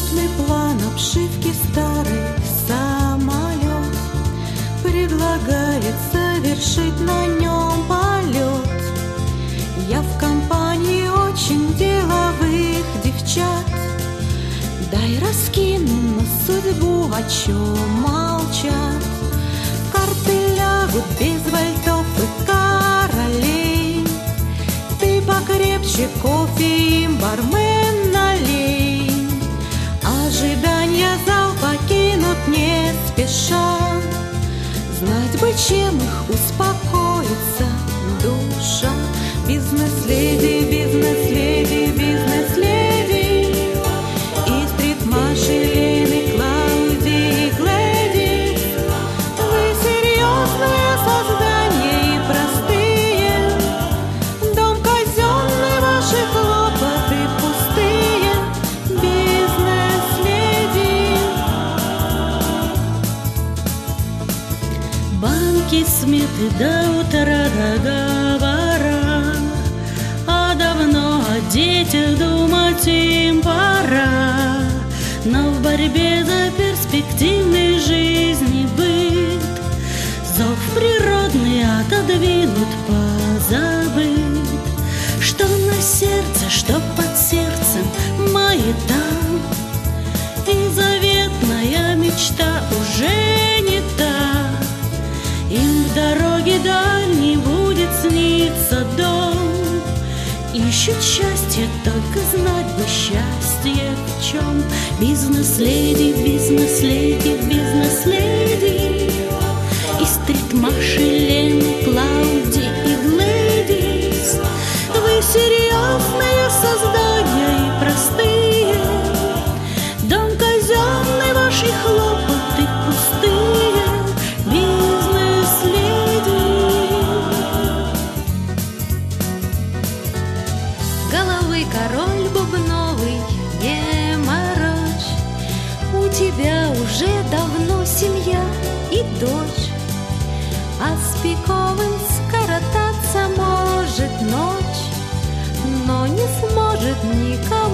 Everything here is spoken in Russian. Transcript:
Серьезный план обшивки старый самолет предлагает совершить на нем полет. Я в компании очень деловых девчат. Дай раскину на судьбу, о чем молчат. Карты лягут без вальтов и королей. Ты покрепче кофе им, бармен, налей. Ожидания зал покинут не спеша. Знать бы, чем их успокоится душа. Бизнес-леди, бизнес-леди, бизнес-леди. И стрит-маши Лены, Клаудии и Глэдис. Вы серьезные создания и простые. Дом казенный, ваши хлопоты пустые. Бизнес-леди. Банки, сметы до утра договора, а давно о детях думать им пора. Но в борьбе за перспективной жизни быт зов природный отодвинут, позабыт. Что на сердце, что под сердцем маята, и заветная мечта уже не та. Им в дороге дальней будет сниться дом. Ищут счастье, только знать бы счастье в чем. Бизнес-леди, бизнес-леди, бизнес-леди. И стрит-маши Лены, Клауди и Глэдис. Вы серьезные создания и простые. Дом казенный, ваши хлопоты пустые. Головы король бубновый, не морочь. У тебя уже давно семья и дочь. А с пиковым скоротаться может ночь, но не сможет никого